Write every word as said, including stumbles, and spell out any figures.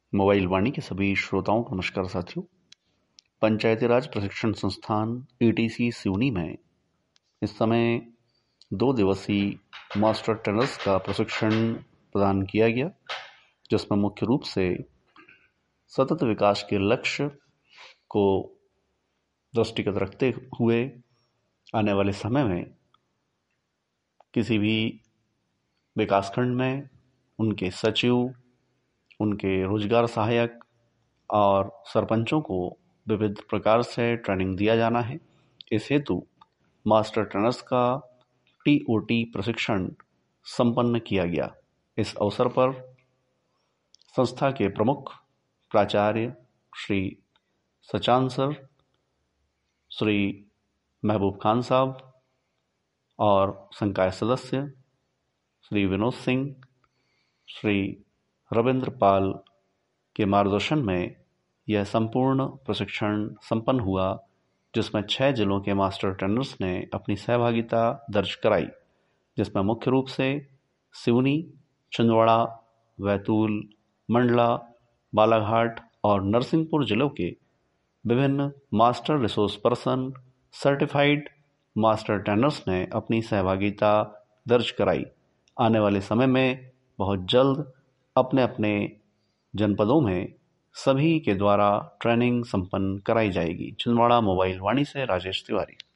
Mobile वाणी के सभी श्रोताओं को नमस्कार साथियों। पंचायती राज प्रशिक्षण संस्थान ईटीसी सिवनी में इस समय दो दिवसीय मास्टर ट्रेनर्स का प्रशिक्षण प्रदान किया गया, जिसमें मुख्य रूप से सतत विकास के लक्ष्य को दृष्टिगत रखते हुए आने वाले समय में किसी भी विकासखंड में उनके सचिव, उनके रोजगार सहायक और सरपंचों को विविध प्रकार से ट्रेनिंग दिया जाना है। इस हेतु मास्टर ट्रेनर्स का टीओटी प्रशिक्षण संपन्न किया गया। इस अवसर पर संस्था के प्रमुख प्राचार्य श्री सचान सर, श्री महबूब खान साहब और संकाय सदस्य श्री विनोद सिंह, श्री रविंद्र पाल के मार्गदर्शन में यह संपूर्ण प्रशिक्षण संपन्न हुआ, जिसमें छह जिलों के मास्टर ट्रेनर्स ने अपनी सहभागिता दर्ज कराई, जिसमें मुख्य रूप से सिवनी, छिंदवाड़ा, बैतूल, मंडला, बालाघाट और नरसिंहपुर जिलों के विभिन्न master resource person, certified master trainers ने अपनी सहभागिता दर्ज कराई। आने वाले समय में बहुत जल्द अपने अपने जनपदों में सभी के द्वारा ट्रेनिंग संपन्न कराई जाएगी। छिंदवाड़ा मोबाइल वाणी से राजेश तिवारी।